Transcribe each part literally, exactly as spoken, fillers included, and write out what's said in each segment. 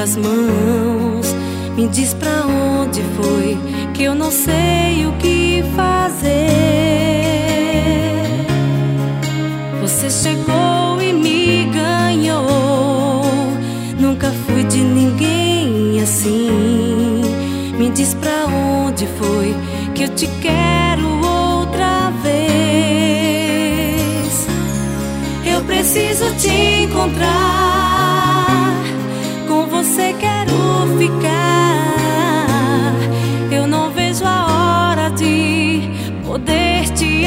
suas mãos. Me diz pra onde foi, que eu não sei o que fazer. Você chegou e me ganhou. Nunca fui de ninguém assim. Me diz pra onde foi, que eu te quero outra vez. Eu preciso te encontrar, com você quero ficar. Eu não vejo a hora de poder te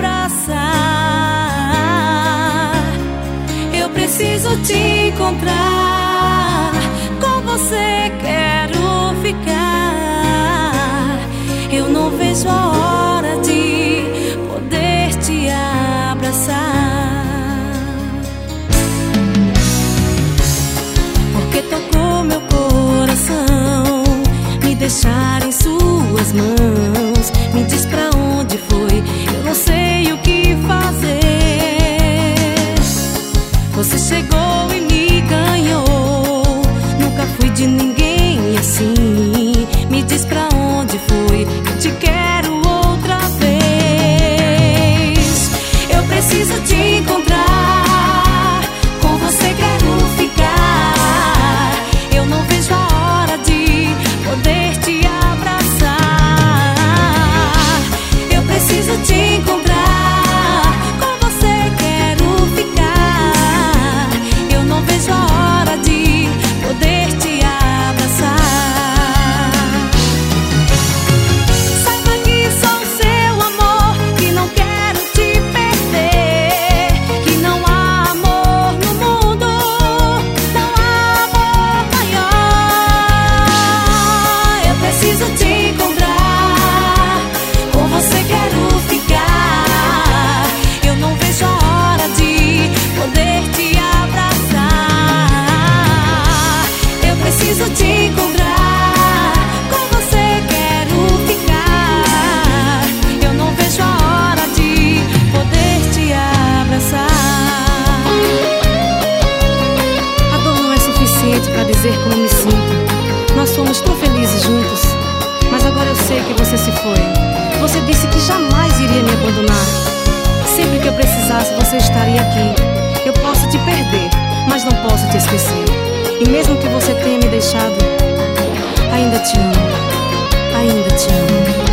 abraçar. Eu preciso te encontrar, com você quero ficar. Eu não vejo a hora de poder te abraçar. Porque tocou meu coração, me deixar em suas mãos. Me diz pra onde foi, eu não sei o que fazer. Você chegou e me ganhou. Nunca fui de ninguém assim. Me diz pra onde foi, eu te quero outra vez. Eu preciso te encontrar, com você quero ficar. Eu não vejo a hora de poder te abraçar. Eu preciso te encontrar, com você quero ficar. Eu não vejo a hora de poder te abraçar. Saiba que sou seu amor, que não quero te perder. Que não há amor no mundo, não há amor maior. Eu preciso te encontrar, com você quero ficar. Eu não vejo a hora de poder te abraçar. Eu preciso te encontrar, com você quero ficar. Eu não vejo a hora de poder te abraçar. A dor não é suficiente pra dizer como me sinto. Nós fomos tão felizes juntos, mas agora eu sei que você se foi. Você disse que jamais iria me abandonar. Sempre que eu precisasse, você estaria aqui. Eu posso te perder, mas não posso te esquecer. E mesmo que você tenha me deixado, ainda te amo, ainda te amo.